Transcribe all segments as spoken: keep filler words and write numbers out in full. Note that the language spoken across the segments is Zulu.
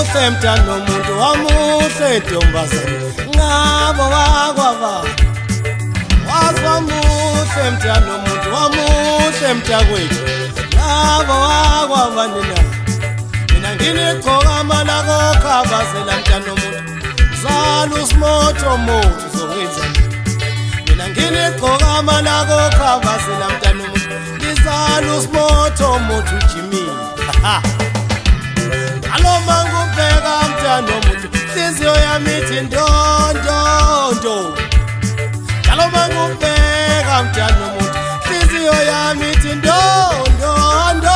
wamuhle mntana womuntu wamuhle ntombazane ngabo wakwaba wazwa muhle mntana womuntu wamuhle mntakwethu ngabo wakwaba nina mina ngiligqoka amalako khabazela mntana womuntu zala usimoto moto zokwenza mina ngiligqoka amalako khabazela mntana womuntu ngizala usimoto moto Jimmy alo mangubheka mntana womuntu hliziyo yami ithi ndondondo alo mangubheka mntana womuntu hliziyo yami ithi ndondondo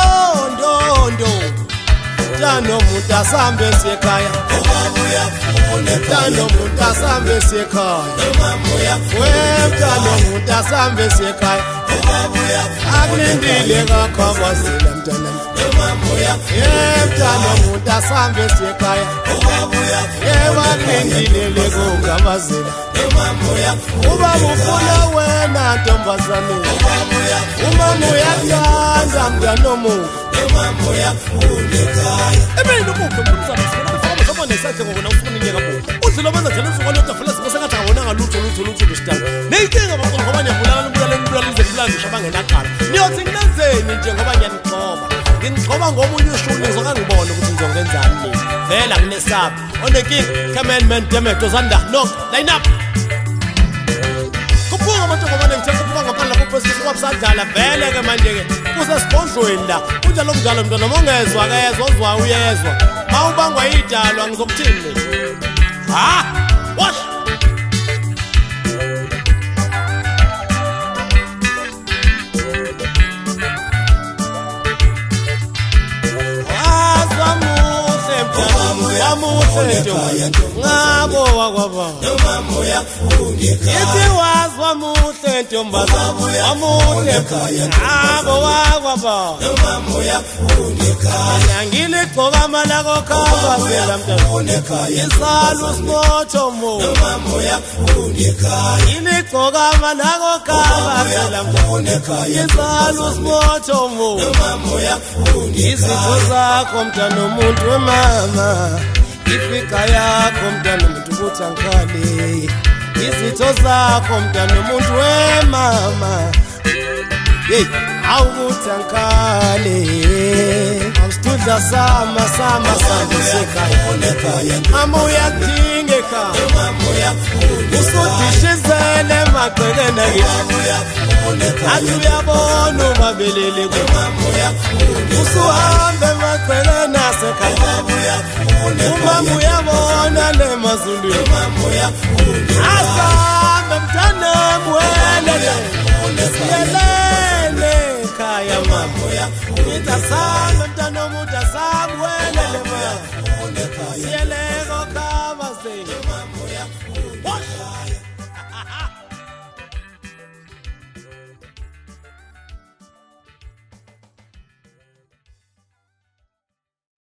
mntana womuntu asambe sekhaya mntana womuntu asambe sekhaya mntana womuntu asambe sekhaya akulindile kakhwabazela mntana mntana womuntu asambe sekhaya yebo akulindile lekukhabazela ubaba ufuna wena ntombazane umama uyakuthanda mntana womuntu umama uyafuna ekhaya ebeni lokho mntana sifuna kama nesakhe ngokona ufuna inyeka bo udlula benza njalo usukole utafela sibo sengathi awona ngalutho lutho lutho lustanga neyinkinga bakho ngoba nyabulala ubulala ubulala izekulanda ushabangena akhala niyothi nginenzeni nje ngoba ngiyanigcoba ngingcoba ngomunye ushuni ngizokangibona ukuthi ngizongenzani mina vela kunesapho on the king commandment demeto zanda knock line up kuphunga abantu ngoba ngithethe kuphunga ngaphandle lapho phezulu kwabusadala vele ke manje ke kusesibondlweni la kunjalo kunjalo mntwana mongezwa kezwa uzwa uyezwa mawubangwa idalwa ngizokuthini ha wash wamuhle ngabo wakwaba nomama uyakufuna ithi wazwa muhle ntombazane wamuhle ngabo wakwaba nomama uyakufuna ekhaya ngiligqoka amalako khabazela mntana izala usimoto mo nomama uyakufuna ekhaya ngiligqoka amalako khabazela mntana izala usimoto mo nomama uyakufuna izitho zakho mntana womuntu wemama ifika yakho mntana womuntu ukuthi angikhale izitho zakho mntana womuntu wemama hey awukuthi angikhale awusitudla sama sama sande sekhaya mama uyadinga ekhaya mama uyafuna usudishizele emagcekeni akithi athi uyabona ubabelele mama uyafuna usuhambe emagcekeni asekhaya umama uyabona le mazulwini mama uyafuna asambe mntana mwelele siyelele ekhaya mama uyafuna asambe mntana womuntu asambe welele mama siyelele